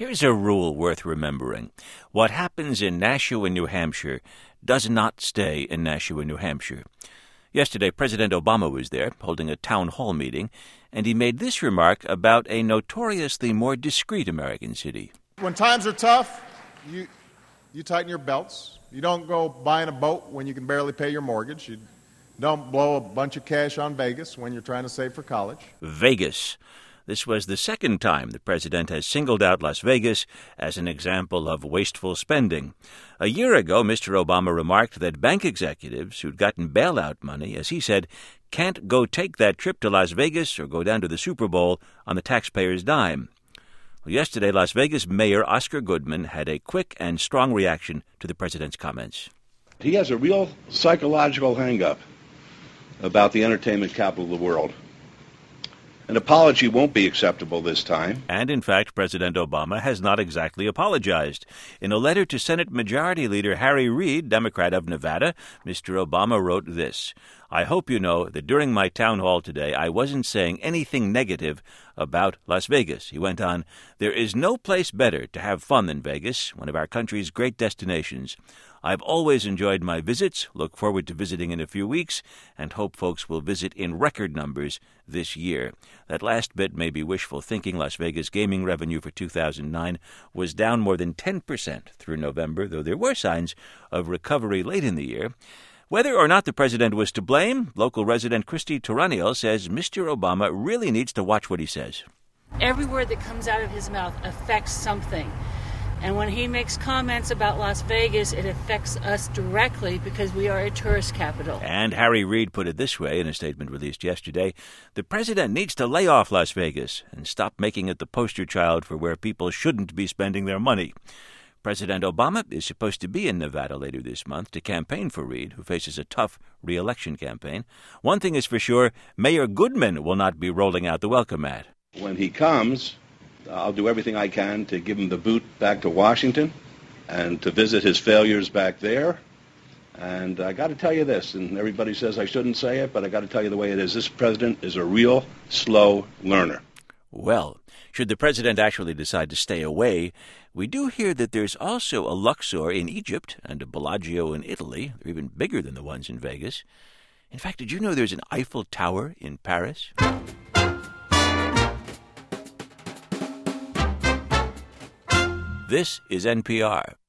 Here's a rule worth remembering. What happens in Nashua, New Hampshire, does not stay in Nashua, New Hampshire. Yesterday, President Obama was there, holding a town hall meeting, and he made this remark about a notoriously more discreet American city. When times are tough, you tighten your belts. You don't go buying a boat when you can barely pay your mortgage. You don't blow a bunch of cash on Vegas when you're trying to save for college. Vegas. This was the second time the president has singled out Las Vegas as an example of wasteful spending. A year ago, Mr. Obama remarked that bank executives who'd gotten bailout money, as he said, can't go take that trip to Las Vegas or go down to the Super Bowl on the taxpayer's dime. Well, yesterday, Las Vegas Mayor Oscar Goodman had a quick and strong reaction to the president's comments. He has a real psychological hang-up about the entertainment capital of the world. An apology won't be acceptable this time. And, in fact, President Obama has not exactly apologized. In a letter to Senate Majority Leader Harry Reid, Democrat of Nevada, Mr. Obama wrote this: "I hope you know that during my town hall today I wasn't saying anything negative about Las Vegas." He went on, "There is no place better to have fun than Vegas, one of our country's great destinations. I've always enjoyed my visits, look forward to visiting in a few weeks, and hope folks will visit in record numbers this year." That last bit may be wishful thinking. Las Vegas gaming revenue for 2009 was down more than 10% through November, though there were signs of recovery late in the year. Whether or not the president was to blame, local resident Christy Toraniel says Mr. Obama really needs to watch what he says. Every word that comes out of his mouth affects something. And when he makes comments about Las Vegas, it affects us directly because we are a tourist capital. And Harry Reid put it this way in a statement released yesterday: "The president needs to lay off Las Vegas and stop making it the poster child for where people shouldn't be spending their money." President Obama is supposed to be in Nevada later this month to campaign for Reid, who faces a tough re-election campaign. One thing is for sure, Mayor Goodman will not be rolling out the welcome mat. When he comes, I'll do everything I can to give him the boot back to Washington and to visit his failures back there. And I got to tell you this, and everybody says I shouldn't say it, but I got to tell you the way it is. This president is a real slow learner. Well, should the president actually decide to stay away, we do hear that there's also a Luxor in Egypt and a Bellagio in Italy. They're even bigger than the ones in Vegas. In fact, did you know there's an Eiffel Tower in Paris? This is NPR.